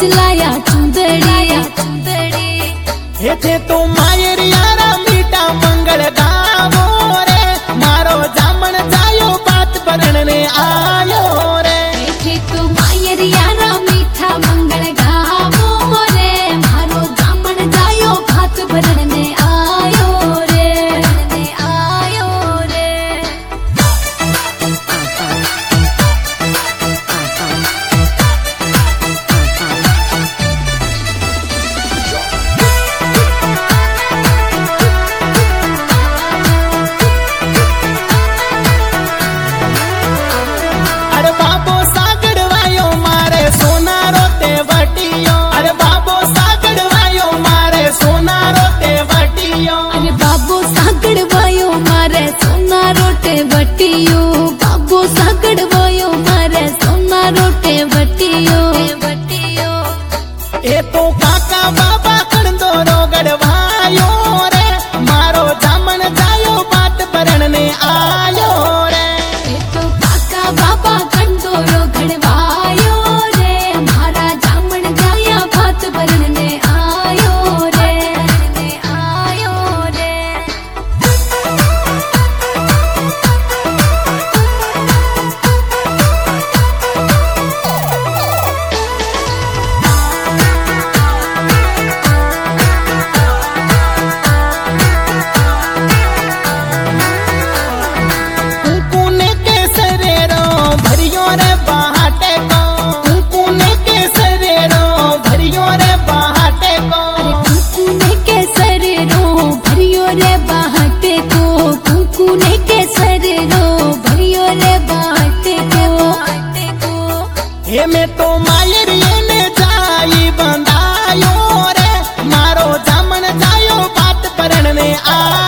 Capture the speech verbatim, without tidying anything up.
लाया चुंदड़ी हेथे तो मायर यारा मीठा मंगल गावो रे मारो जामन जायो बात परने आयो रे। हेथे तो मायर यारा मीठा मंगल गावो रे मारो जामन जायो बात परने आयो रे आयो रे। अरे बाबो सागड़वायो मारे सोना रोते वटियो अरे बाबो सागड़वायो मारे सोना रोते वटियो अरे बाबो सागड़वायो मारे सोना रोटे वटियो बाबो सागड़वायो मारे सोना रोटे वटियो वटियो। ए तो काका बाबा कंदो रोगड़वायो रे मारो जामन जायो बात परने आयो रे। ए तो काका बाबा कंदो रोगड़वायो रे मारा जामन जाया बात परने आयो रे आयो रे। कुकुने के सरेरो भरियो रे बाहटे को कुकुने के सरेरो भरियो रे बाहटे को कुकुने के सरेरो भरियो रे बाहटे को कुकुने के सरेरो भरियो रे बाहटे को। हे में तो मायर ये ने जाई बंधायो रे मारो जामन जायो बात परने आ